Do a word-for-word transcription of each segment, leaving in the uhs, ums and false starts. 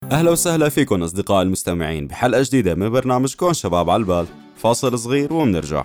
أهلا وسهلا فيكم أصدقاء المستمعين بحلقة جديدة من برنامجكم شباب على البال. فاصل صغير ومنرجع.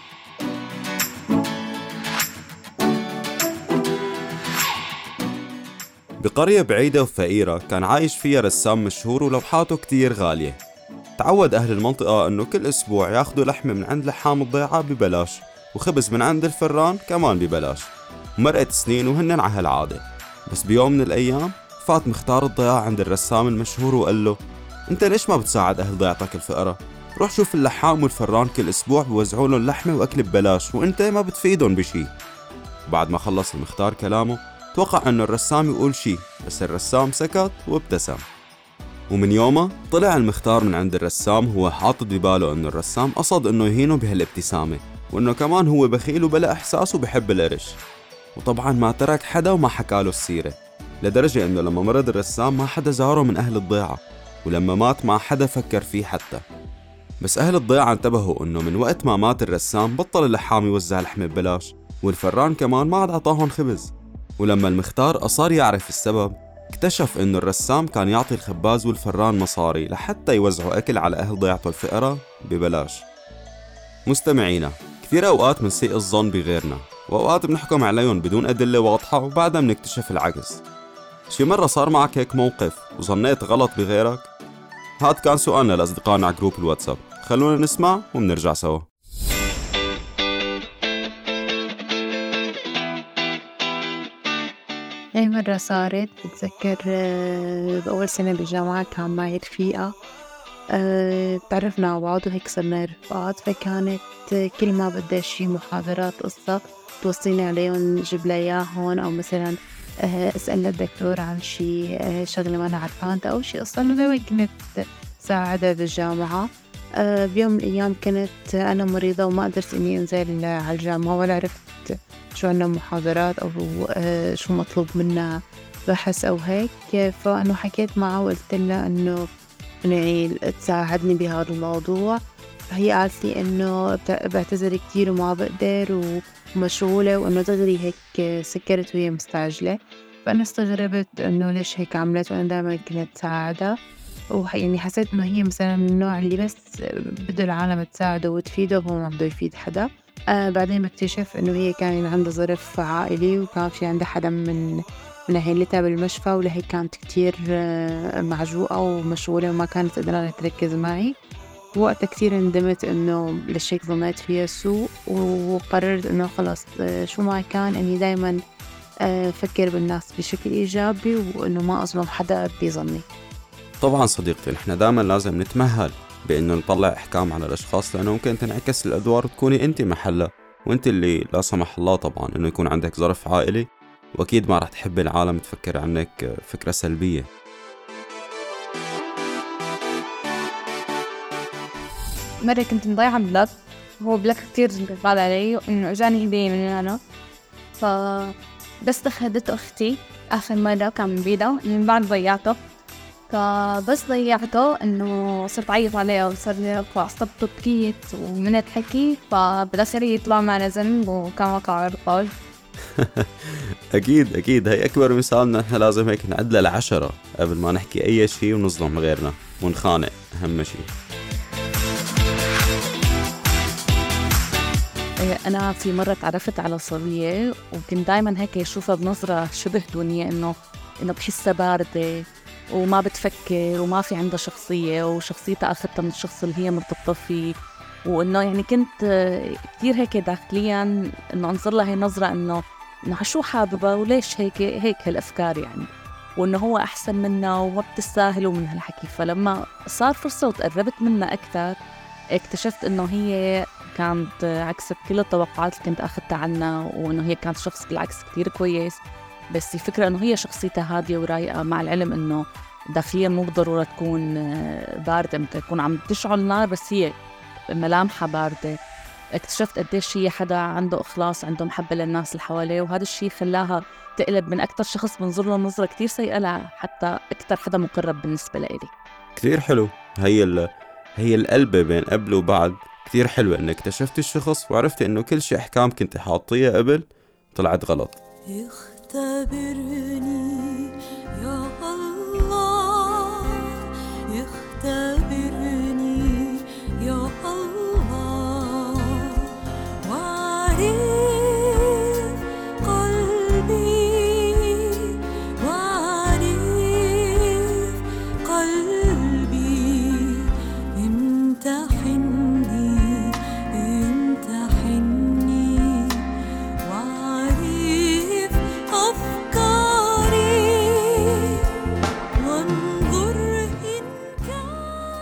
بقرية بعيدة وفقيرة كان عايش فيها رسام مشهور ولوحاته كتير غالية. تعود أهل المنطقة أنه كل أسبوع ياخدوا لحمة من عند لحام الضيعة ببلاش وخبز من عند الفران كمان ببلاش. مرقت سنين وهنن على هالعادة، بس بيوم من الأيام فات مختار الضياع عند الرسام المشهور وقال له: انت ليش ما بتساعد اهل ضيعتك الفقراء؟ روح شوف اللحام والفران كل اسبوع بوزعوا لهم لحمه واكل ببلاش وانت ما بتفيدهم بشي. بعد ما خلص المختار كلامه توقع انه الرسام يقول شي، بس الرسام سكت وابتسم. ومن يومه طلع المختار من عند الرسام هو حاطط بباله انه الرسام قصد انه يهينه بهالابتسامه، وانه كمان هو بخيل وبلا احساس وبحب القرش. وطبعا ما ترك حدا وما حكاله السيره، لدرجة إنه لما مرض الرسام ما حدا زاره من أهل الضيعة، ولما مات ما حدا فكر فيه حتى. بس أهل الضيعة انتبهوا إنه من وقت ما مات الرسام بطل اللحام يوزع لحمة ببلاش، والفران كمان ما عاد عطاهن خبز. ولما المختار أصار يعرف السبب، اكتشف إنه الرسام كان يعطي الخباز والفران مصاري لحتى يوزعوا أكل على أهل ضيعته الفقراء ببلاش. مستمعينا، كثير أوقات منسيء الظن بغيرنا، وأوقات بنحكم عليهم بدون أدلة واضحة وبعدها بنكتشف العكس. شي مرة صار معك هيك موقف وظنيت غلط بغيرك؟ هاد كان سؤالنا لأصدقائنا على جروب الواتساب. خلونا نسمع ومنرجع سوا. هاي مرة صارت بتذكر بأول سنة بالجامعة كان معي رفيقة، أه تعرفنا على بعض وهيك صرنا رفقات، فكانت كل ما بدها شي محاضرات قصة توصيني عليهم جيب لها إياهن، أو مثلا أسأل الدكتور عن شي شغلة ما أنا عارفانها أو شي قصة، إنه دايما كنت ساعدها بالجامعة. أه بيوم من الأيام كنت أنا مريضة وما قدرت إني أنزل على الجامعة ولا عرفت شو عنا محاضرات أو أه شو مطلوب منا بحث أو هيك، فأنه حكيت معه وقلت لها إنه يعني تساعدني بهذا الموضوع. هي قالت لي إنه بعتذر كتير وما بقدر ومشغولة، وإنه دغري هيك سكرت وهي مستعجلة. فأنا استغربت إنه ليش هيك عملت، وأنا دائما كنت ساعدها، ويعني حسيت إنه هي مثلا من النوع اللي بس بده العالم تساعده وتفيده وهو ما بده يفيد حدا. آه بعدين بكتشف إنه هي كان عندها ظرف عائلي، وكان في عندها حدا من من عيلتها بالمشفى، ولهيك كانت كتير معجوقة ومشغولة وما كانت قدرانة تركز معي. وقتها كتير ندمت إنه ليش هيك ظنيت فيها سوء، وقررت إنه خلاص شو ما كان إني دايما فكر بالناس بشكل إيجابي، وإنه ما أظلم حدا بظني. طبعا صديقتي، نحن دائما لازم نتمهل بإنه نطلع إحكام على الأشخاص، لأنه ممكن تنعكس الأدوار وتكوني أنت محلها، وأنت اللي لا سمح الله طبعا إنه يكون عندك ظرف عائلي، وأكيد ما رح تحب العالم تفكر عنك فكرة سلبية. مرة كنت مضيعة بلك، هو بلك كتير غالي علي، وإنه إجاني هدية من أنا، فبس أخذت أختي آخر مرة كان من بيدا، من بعد ضيعته. فبس ضيعته إنه صرت عيط عليه وصار لي فعصبته بكيت ومنت حكي، فبالأسر يطلع معنا ذنب وكان وقع عرقال. أكيد أكيد هي أكبر مثال. نحن لازم هيك نعدل العشرة قبل ما نحكي أي شيء ونظلم غيرنا ونخانق، أهم شيء. أنا في مرة تعرفت على صبية وكنت دايما هيك أشوفها بنظرة شبه دونية، إنه إنه بحسها باردة وما بتفكر وما في عندها شخصية، وشخصيتها أخذتها من الشخص اللي هي مرتبطة فيه، وإنه يعني كنت كتير هيك داخليا إنه أنظر لها هي نظرة إنه إنه شو حاببة وليش هيك هيك هالأفكار يعني، وإنه هو أحسن منا وما بتستاهل من هالحكي. فلما صار فرصة وتقربت منا أكثر اكتشفت إنه هي كانت عكس كل التوقعات اللي كنت أخذتها عنها، وإنه هي كانت شخص بالعكس كتير كويس، بس الفكرة إنه هي شخصيتها هادية ورايقة، مع العلم إنه داخليا مو بالضرورة تكون باردة، ممكن تكون عم تشعل نار بس هي ملامحها باردة. اكتشفت قديش هي حدا عنده إخلاص، عنده محبة للناس اللي حواليه، وهذا الشيء خلاها تقلب من أكتر شخص بنظر له نظرة كتير سيئة لها حتى أكتر حدا مقرب بالنسبة لإلي. كتير حلو. هي ال... هي القلبة بين قبل وبعد كتير حلوة، إنك اكتشفت الشخص وعرفت إنه كل شيء أحكام كنت حاطيها قبل طلعت غلط. اختبرني يا الله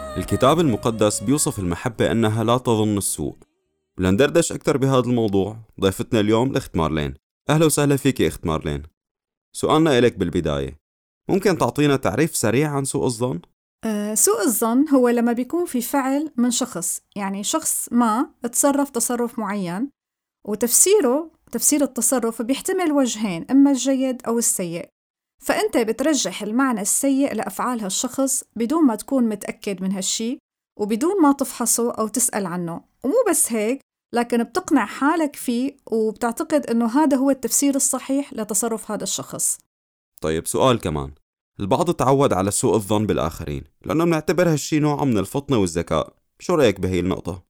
الكتاب المقدس بيوصف المحبة أنها لا تظن السوء. ولندردش أكثر بهذا الموضوع ضيفتنا اليوم الأخت مارلين. أهلا وسهلا فيك يا أخت مارلين. سؤالنا إليك بالبداية، ممكن تعطينا تعريف سريع عن سوء الظن؟ أه سوء الظن هو لما بيكون في فعل من شخص، يعني شخص ما تصرف تصرف معين، وتفسيره تفسير التصرف بيحتمل وجهين، إما الجيد أو السيء، فأنت بترجح المعنى السيء لأفعال هالشخص بدون ما تكون متأكد من هالشي وبدون ما تفحصه أو تسأل عنه. ومو بس هيك، لكن بتقنع حالك فيه وبتعتقد أنه هذا هو التفسير الصحيح لتصرف هذا الشخص. طيب سؤال كمان، البعض تعود على سوء الظن بالآخرين لأنه بنعتبر هالشي نوع من الفطنة والذكاء، شو رأيك بهي النقطة؟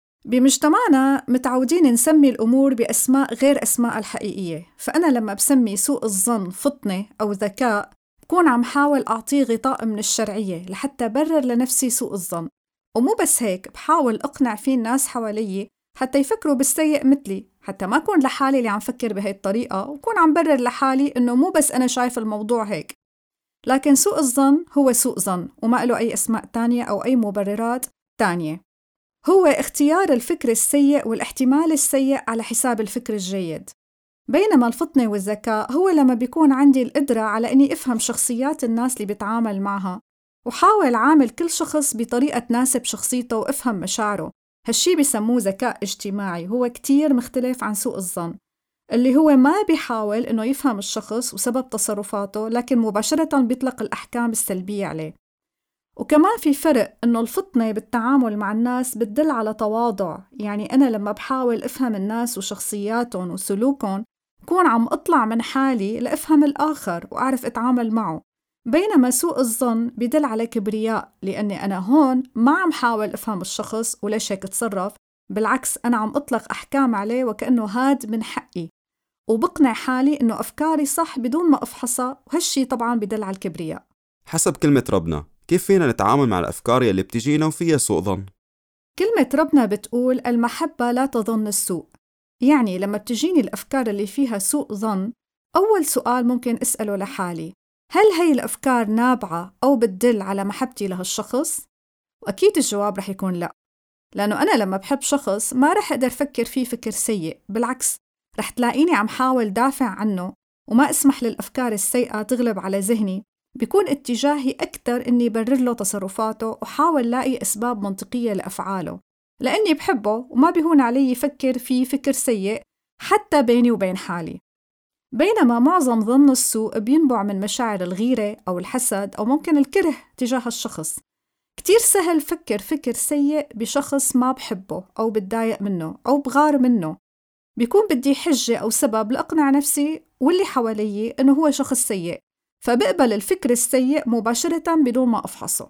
بمجتمعنا متعودين نسمي الأمور بأسماء غير أسماء الحقيقية، فأنا لما بسمي سوء الظن فطنة أو ذكاء بكون عم حاول أعطيه غطاء من الشرعية لحتى برر لنفسي سوء الظن. ومو بس هيك، بحاول أقنع فيه الناس حوالي حتى يفكروا بالسيء مثلي، حتى ما أكون لحالي اللي عم فكر بهي الطريقة، وكون عم برر لحالي إنه مو بس أنا شايف الموضوع هيك. لكن سوء الظن هو سوء ظن وما له أي أسماء تانية أو أي مبررات تانية. هو اختيار الفكر السيء والاحتمال السيء على حساب الفكر الجيد. بينما الفطنة والذكاء هو لما بيكون عندي القدرة على أني أفهم شخصيات الناس اللي بتعامل معها، وحاول عامل كل شخص بطريقة تناسب شخصيته وأفهم مشاعره. هالشي بيسموه ذكاء اجتماعي، هو كتير مختلف عن سوء الظن اللي هو ما بيحاول إنه يفهم الشخص وسبب تصرفاته، لكن مباشرة بيطلق الأحكام السلبية عليه. وكمان في فرق إنه الفطنة بالتعامل مع الناس بتدل على تواضع، يعني أنا لما بحاول أفهم الناس وشخصياتهم وسلوكهم بكون عم أطلع من حالي لأفهم الآخر وأعرف أتعامل معه. بينما سوء الظن بيدل على كبرياء، لأني أنا هون ما عم حاول أفهم الشخص وليش هيك تصرف، بالعكس أنا عم أطلق أحكام عليه وكأنه هاد من حقي، وبقنع حالي إنه أفكاري صح بدون ما أفحصها، وهالشي طبعاً بدل على الكبرياء. حسب كلمة ربنا، كيف فينا نتعامل مع الأفكار يلي بتجينا وفيها سوء ظن؟ كلمة ربنا بتقول المحبة لا تظن السوء. يعني لما بتجيني الأفكار اللي فيها سوء ظن، أول سؤال ممكن أسأله لحالي، هل هاي الأفكار نابعة أو بتدل على محبتي لهالشخص؟ وأكيد الجواب رح يكون لا، لأنه أنا لما بحب شخص ما رح أقدر أفكر فيه فكر سيء، بالعكس رح تلاقيني عم حاول دافع عنه وما أسمح للأفكار السيئة تغلب على ذهني. بيكون اتجاهي أكتر إني برر له تصرفاته وحاول لاقي أسباب منطقية لأفعاله، لأني بحبه وما بيهون علي يفكر فيه فكر سيء حتى بيني وبين حالي. بينما معظم ظن السوء بينبع من مشاعر الغيرة أو الحسد أو ممكن الكره تجاه الشخص. كتير سهل فكر فكر سيء بشخص ما بحبه أو بتضايق منه أو بغار منه، بيكون بدي حجة أو سبب لأقنع نفسي واللي حوالي إنه هو شخص سيء، فبقبل الفكر السيء مباشرة بدون ما أفحصه.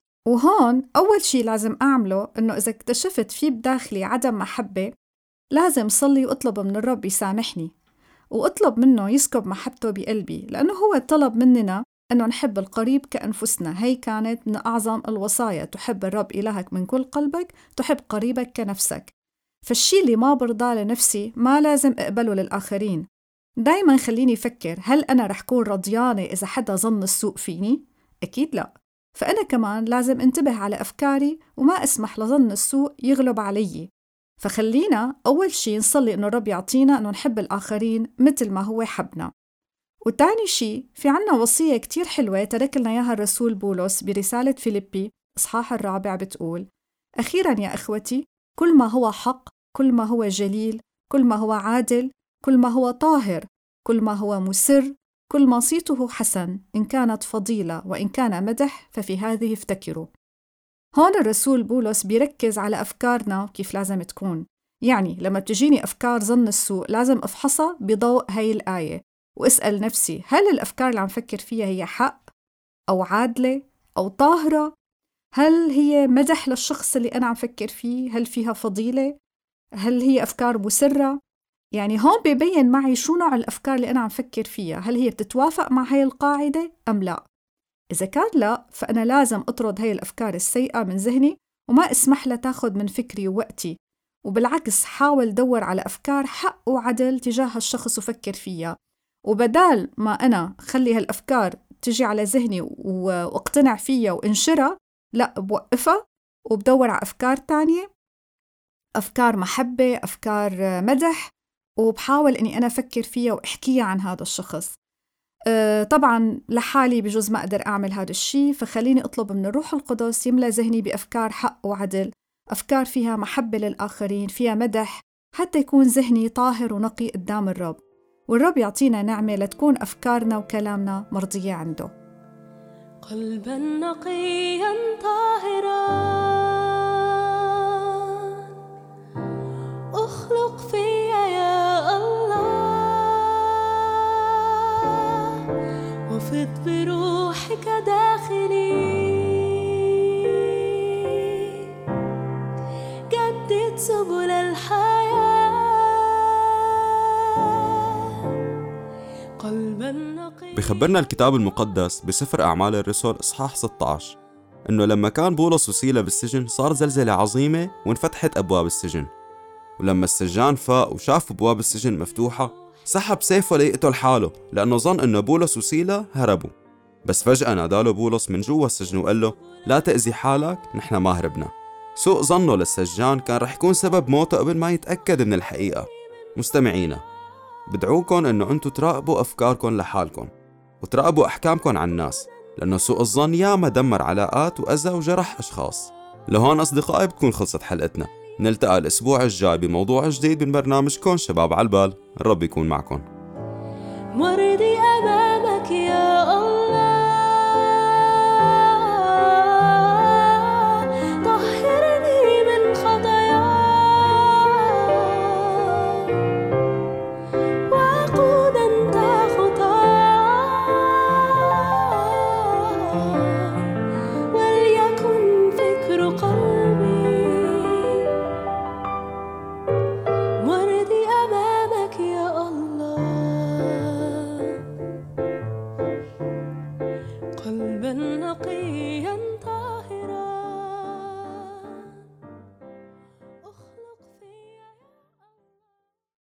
وهون أول شي لازم أعمله إنه إذا اكتشفت في بداخلي عدم محبة، لازم صلي وأطلب من الرب يسامحني، وأطلب منه يسكب محبته بقلبي، لأنه هو طلب مننا أنه نحب القريب كأنفسنا. هي كانت من أعظم الوصايا، تحب الرب إلهك من كل قلبك، تحب قريبك كنفسك. فالشي اللي ما برضاه لنفسي ما لازم أقبله للآخرين. دايما خليني أفكر، هل أنا رح كون رضيانة إذا حدا ظن السوء فيني؟ أكيد لا. فأنا كمان لازم انتبه على أفكاري وما أسمح لظن السوء يغلب علي. فخلينا أول شي نصلي إنه الرب يعطينا إنه نحب الآخرين مثل ما هو حبنا. وتاني شي، في عنا وصية كتير حلوة ترك لنا إياها الرسول بولس برسالة فيليبي إصحاح الرابع، بتقول: أخيرا يا أخوتي، كل ما هو حق، كل ما هو جليل، كل ما هو عادل، كل ما هو طاهر، كل ما هو مسر، كل ما صيته حسن، إن كانت فضيلة وإن كان مدح ففي هذه افتكروا. هون الرسول بولس بيركز على أفكارنا كيف لازم تكون. يعني لما بتجيني أفكار ظن السوء لازم أفحصها بضوء هاي الآية، وأسأل نفسي، هل الأفكار اللي عم فكر فيها هي حق أو عادلة أو طاهرة؟ هل هي مدح للشخص اللي أنا عم فكر فيه؟ هل فيها فضيلة؟ هل هي أفكار مسرة؟ يعني هون بيبين معي شو نوع الأفكار اللي أنا عم فكر فيها، هل هي بتتوافق مع هاي القاعدة أم لا؟ إذا كان لا، فأنا لازم أطرد هاي الأفكار السيئة من ذهني وما أسمح لها تاخد من فكري ووقتي، وبالعكس حاول دور على أفكار حق وعدل تجاه الشخص وفكر فيها. وبدال ما أنا خلي هالأفكار تجي على ذهني واقتنع فيها وانشرها، لا، بوقفها وبدور على أفكار تانية، أفكار محبة، أفكار مدح، وبحاول أني أنا أفكر فيها وأحكيها عن هذا الشخص. أه طبعاً لحالي بجوز ما أقدر أعمل هذا الشيء، فخليني أطلب من الروح القدس يملأ ذهني بأفكار حق وعدل، أفكار فيها محبة للآخرين، فيها مدح، حتى يكون ذهني طاهر ونقي قدام الرب، والرب يعطينا نعمة لتكون أفكارنا وكلامنا مرضية عنده. قلباً نقياً طاهراً أخلق فيا يا الله، وفض بروحك داخلي، جدد سبل الحياة. قلباً نقياً. بخبرنا الكتاب المقدس بسفر أعمال الرسل إصحاح ستة عشر إنه لما كان بولس وسيلة بالسجن صار زلزلة عظيمة وانفتحت أبواب السجن، ولما السجان فاق وشاف أبواب السجن مفتوحة سحب سيفه ليقتل حاله لأنه ظن إنه بولس وسيلة هربوا. بس فجأة ناداله بولس من جوا السجن وقال له لا تأذي حالك، نحن ما هربنا. سوء ظنه للسجان كان رح يكون سبب موته قبل ما يتأكد من الحقيقة. مستمعينا، بدعوكم إنه أنتوا تراقبوا أفكاركم لحالكم وتراقبوا أحكامكم عن الناس، لأنه سوء الظن ياما دمر علاقات وأذى وجرح أشخاص. لهون أصدقائي بتكون خلصت حلقتنا، نلتقى الأسبوع الجاي بموضوع جديد من برنامجكم شباب على البال. الرب يكون معكم. مرضي أمامك يا الله.